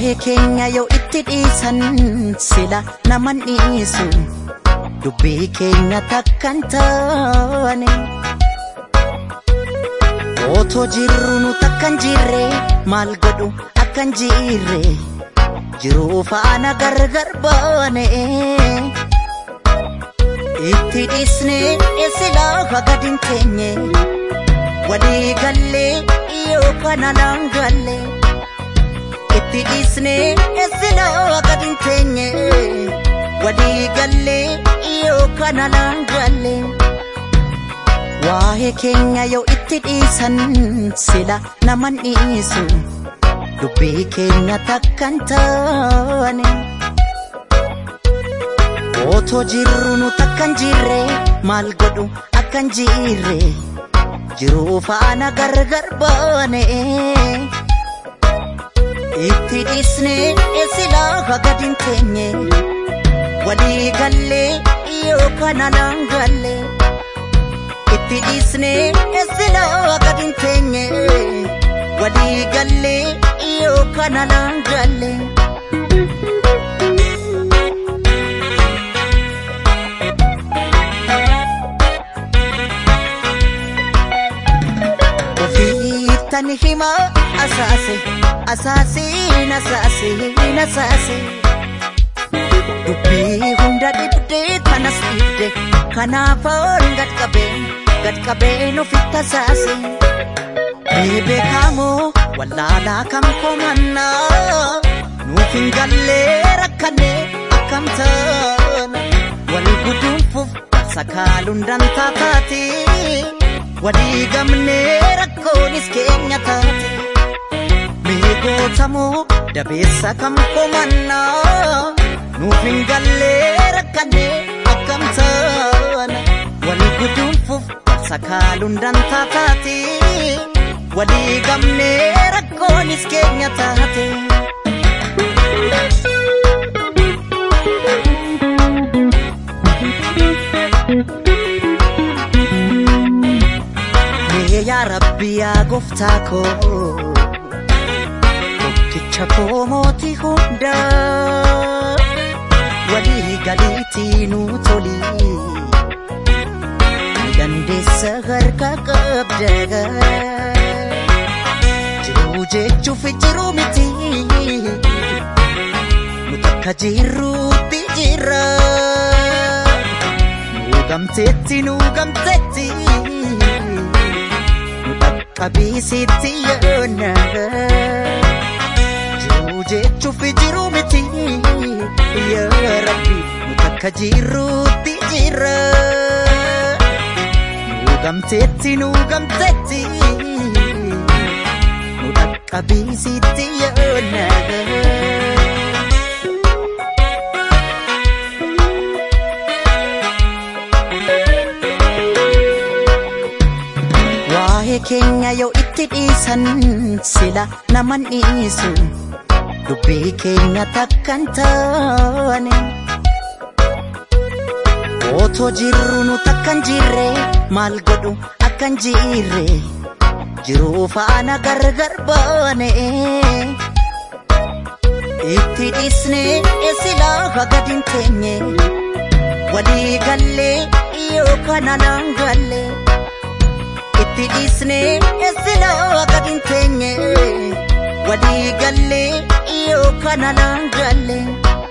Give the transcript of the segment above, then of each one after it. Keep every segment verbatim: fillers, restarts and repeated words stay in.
waa'ee keenya yoo itti dhiisan sila naman dhiisu dubbii keenya takkan taane otoo jirru nu takkan jirre maal godhu akkan jirre jiruu faana gargar baane itti dhiisne sila gadin teenye walii gallee yoo kana langalle itti dhiisne sila gadin teenye walii gallee yoo kana langalle waa'ee keenya yoo itti dhiisan sila naman dhiisu dubbii keenya takkan taane otoo jirru nu takkan jirre maal godhu akkan jirre jiruu faana gargar baane itti dhiisne sila gadin teenye walii gallee yoo kana langalle itti dhiisne sila gadin teenye walii gallee yoo kana langalle ofiittani hima asaase asaasiin asaasiin asaase dubbii hunda dhibdee tanas dhibde kanaafoon gad qabee gad qabeen ofitti asaase beekamoo wallaalaa kam komannaa nuuf hin gallee rakkannee akkam taana wal guduunfuuf sakaaluun dantaa taate walii gamnee rakkoonis keenya taate meeqootamoo dabeessa kam komannaa nuuf hin gallee rakkannee akkam taana wal guduunfuuf sakaaluun dantaa taate walii gamnee rakkoonis keenya taate mee yaa rabbi yaa gooftaa koo tokkicha koo mootii hundaa walii galiitii nuu tolii dandeessa harka qabda jiruu jechuuf jiruu miti nu takka jirruutti jira nu gamteetti nu gamteetti nu dhaqqabiisitti yoona jiruu jechuuf jiruu miti yaa rabbi nu takka jirruutti jira gamteetti nu gamteetti nu dhaqqabiisitti yoona waa'ee keenya yoo itti dhiisan sila naman dhiisu dubbii keenya takkan taane otoo jirru nu takkan jirre maal godhu akkan jirre jiruu faana gargar baane itti dhiisne sila gadin teenye walii gallee yoo kana langalle itti dhiisne sila gadin teenye walii gallee yoo kana langalle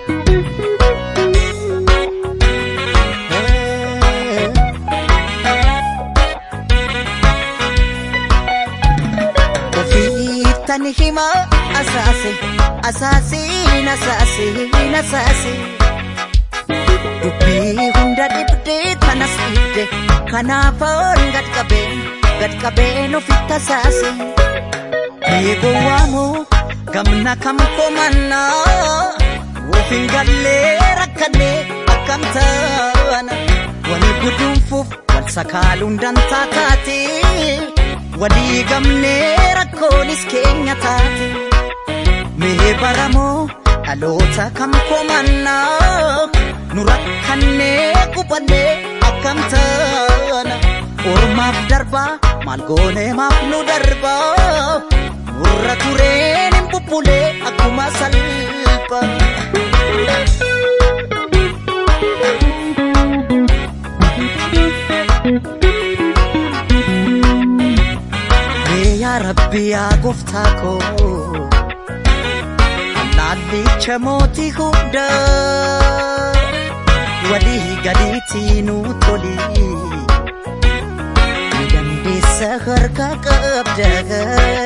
ofiittani hima asaase asaasiin asaasiin asaase dubbii hunda dhibdee tanas dhibde kanaafoon gad qabeen gad qabeen ofitti asaase beekowaamoo gamna kam komannaa nuuf hin gallee rakkannee akkam taana wal guduunfuuf wal sakaaluun dantaa taate walii gamnee rakkoonis keenya taate mee baramoo dhaloota kam komannaa nu rakkannee qubannee akkam taana ormaaf darbaa maal goonee maaf nu darbaa nurra tureen hin bubbulee akkuma sallee qaba. Ya Rabbi ya guftako Lalli chamoti hunda Wali gaditi nu toli Gandi sahar ka kabda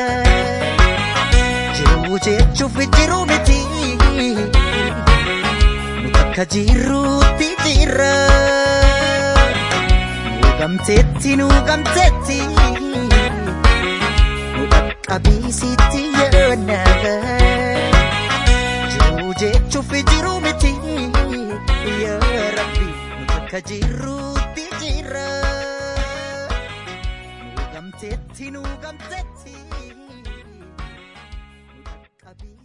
Jiru jechu fijiru miti Nutakka jiru tijira Nugam teti nugam teti Abisiti yana Jiru jechu fijiru miti Ya Rabbi Nutakka jiru tijira Nugam teti nugam teti Nutakka